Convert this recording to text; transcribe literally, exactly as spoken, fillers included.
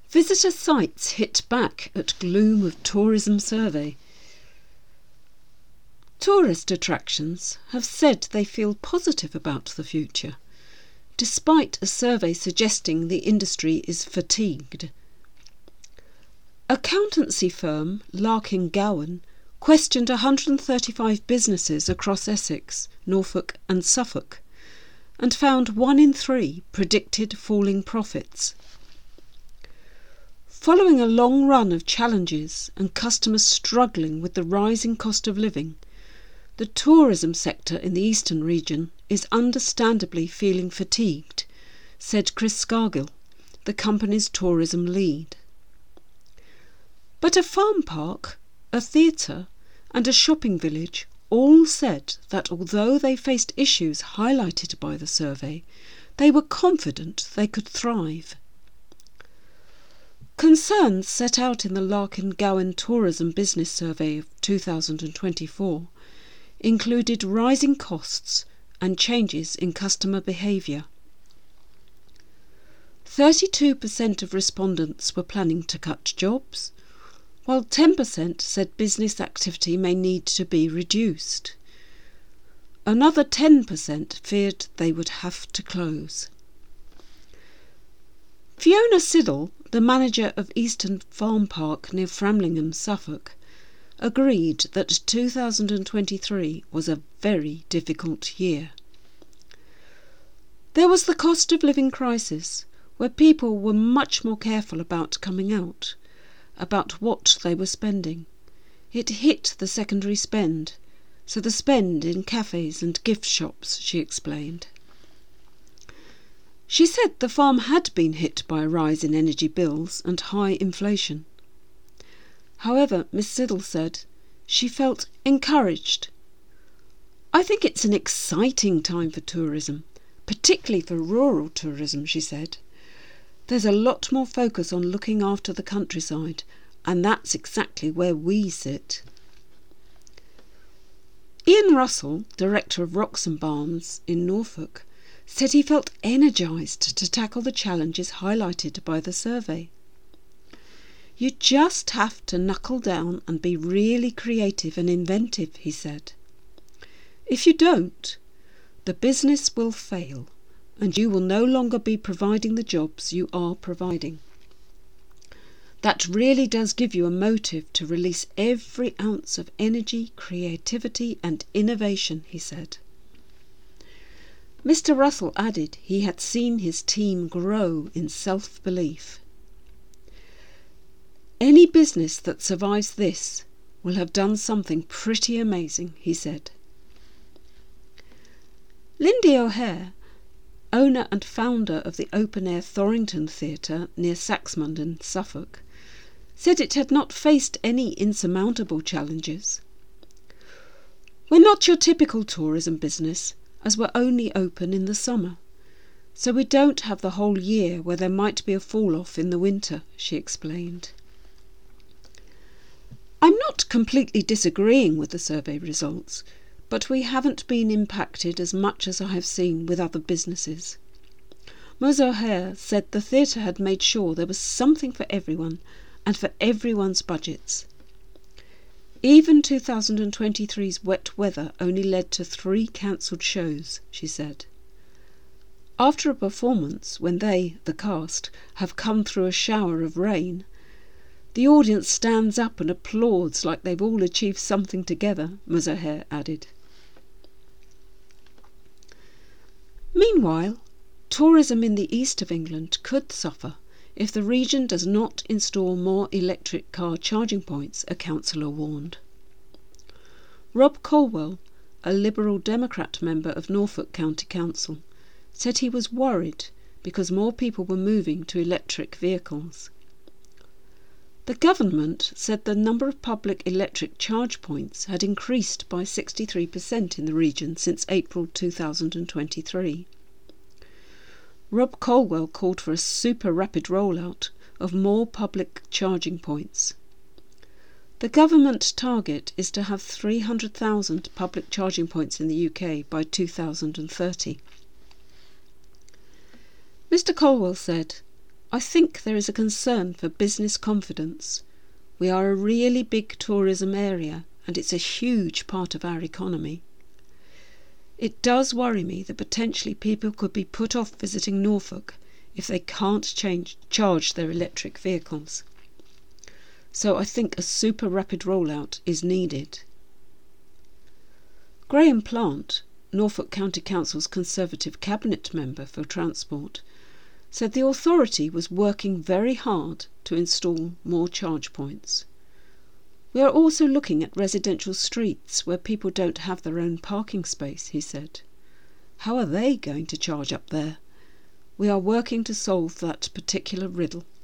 Visitor sites hit back at gloom of tourism survey. Tourist attractions have said they feel positive about the future, despite a survey suggesting the industry is fatigued. Accountancy firm Larkin Gowan questioned one hundred thirty-five businesses across Essex, Norfolk and Suffolk, and found one in three predicted falling profits. Following a long run of challenges and customers struggling with the rising cost of living, the tourism sector in the eastern region is understandably feeling fatigued, said Chris Scargill, the company's tourism lead. But a farm park, a theatre and a shopping village all said that although they faced issues highlighted by the survey, they were confident they could thrive. Concerns set out in the Larkin Gowan Tourism Business Survey of two thousand twenty-four included rising costs and changes in customer behaviour. thirty-two percent of respondents were planning to cut jobs, while ten percent said business activity may need to be reduced. Another ten percent feared they would have to close. Fiona Siddle, the manager of Eastern Farm Park near Framlingham, Suffolk, agreed that two thousand twenty-three was a very difficult year. There was the cost of living crisis, where people were much more careful about coming out, about what they were spending. It hit the secondary spend, so the spend in cafes and gift shops, she explained. She said the farm had been hit by a rise in energy bills and high inflation. However, Miss Siddle said she felt encouraged. "I think it's an exciting time for tourism, particularly for rural tourism," she said. "There's a lot more focus on looking after the countryside, and that's exactly where we sit." Ian Russell, director of Wroxham Barns in Norfolk, said he felt energised to tackle the challenges highlighted by the survey. "You just have to knuckle down and be really creative and inventive," he said. "If you don't, the business will fail, and you will no longer be providing the jobs you are providing. That really does give you a motive to release every ounce of energy, creativity and innovation," he said. Mister Russell added he had seen his team grow in self-belief. "Any business that survives this will have done something pretty amazing," he said. Lindy O'Hare, owner and founder of the open-air Thorrington Theatre near Saxmundham, Suffolk, said it had not faced any insurmountable challenges. "We're not your typical tourism business, as we're only open in the summer, so we don't have the whole year where there might be a fall-off in the winter," she explained. "I'm not completely disagreeing with the survey results, but we haven't been impacted as much as I have seen with other businesses." Ms O'Hare said the theatre had made sure there was something for everyone and for everyone's budgets. Even two thousand twenty-three's wet weather only led to three cancelled shows, she said. After a performance, when they, the cast, have come through a shower of rain, the audience stands up and applauds like they've all achieved something together, Ms O'Hare added. Meanwhile, tourism in the east of England could suffer if the region does not install more electric car charging points, a councillor warned. Rob Colwell, a Liberal Democrat member of Norfolk County Council, said he was worried because more people were moving to electric vehicles. The government said the number of public electric charge points had increased by sixty-three percent in the region since April two thousand twenty-three. Rob Colwell called for a super rapid rollout of more public charging points. The government target is to have three hundred thousand public charging points in the U K by two thousand thirty. Mister Colwell said, I think there is a concern for business confidence. We are a really big tourism area, and it's a huge part of our economy. It does worry me that potentially people could be put off visiting Norfolk if they can't change, charge their electric vehicles. So I think a super rapid rollout is needed. Graham Plant, Norfolk County Council's Conservative Cabinet member for transport, said the authority was working very hard to install more charge points. We are also looking at residential streets where people don't have their own parking space, he said. How are they going to charge up there? We are working to solve that particular riddle.